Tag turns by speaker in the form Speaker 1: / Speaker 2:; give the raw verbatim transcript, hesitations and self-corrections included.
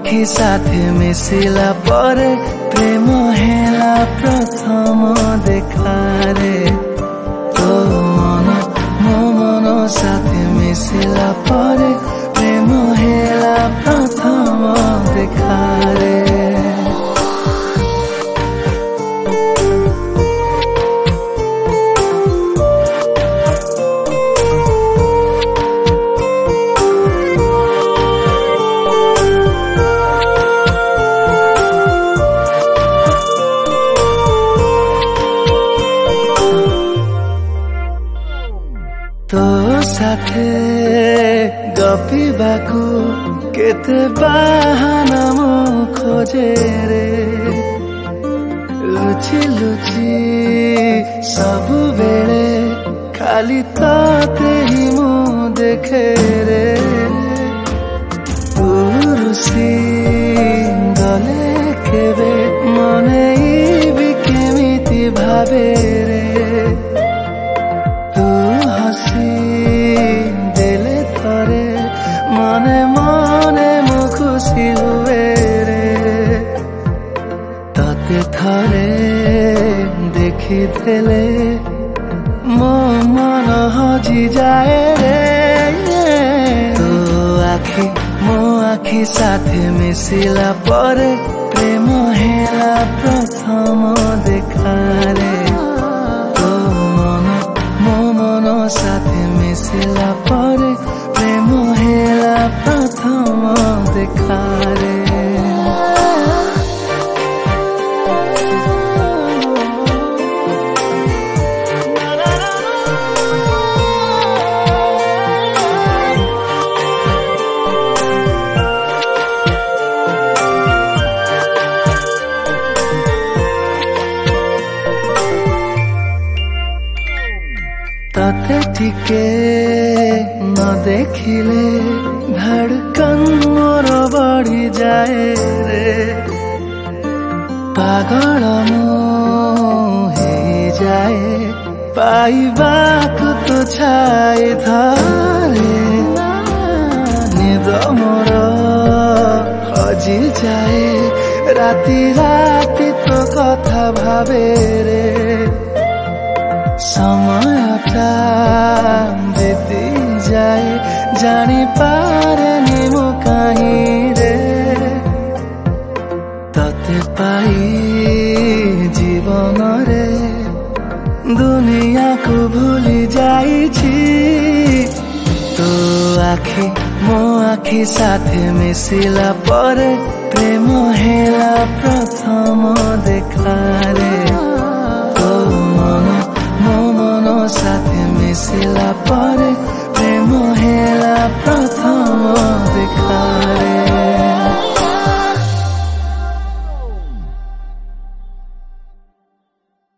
Speaker 1: आखि साथे मिसिला परे प्रेम हेला प्रथम देखारे तो मन मो मन साथे मिसिला परे प्रेम हेला प्रथम देखारे तो साथे गपिबाकू केते बाहाना मो खोजे रे लुचि लुचि सबु बेले खाली ताते ही मु देखे रे तुरुसी गले केबे मने भी केमिति भावे रे दिले थरे मने मने मु खुशी हुए रे ताते थरे देखी देले मो मन हजी जाए रे तो आखि मो आखि साथे मिसिला परे प्रेम हेला प्रथम देखारे तो मन मो मन साथे मिसिला परे प्रेम हेला प्रथम देखारे ताते टिके न देखिले धड़कन मोर बढ़ी जाए रे पागल मो हे जाए पाइबाकु तो छाए धारे निद मोर हजी जाए राति राति तो कथा भावे रे समयटा बीती जाए जानी पारेनी मु कहीं रे तते पाई जीवन रे दुनिया को भूली जाइछि तो आखि मो आखि साथे मिसिला परे प्रेम हेला।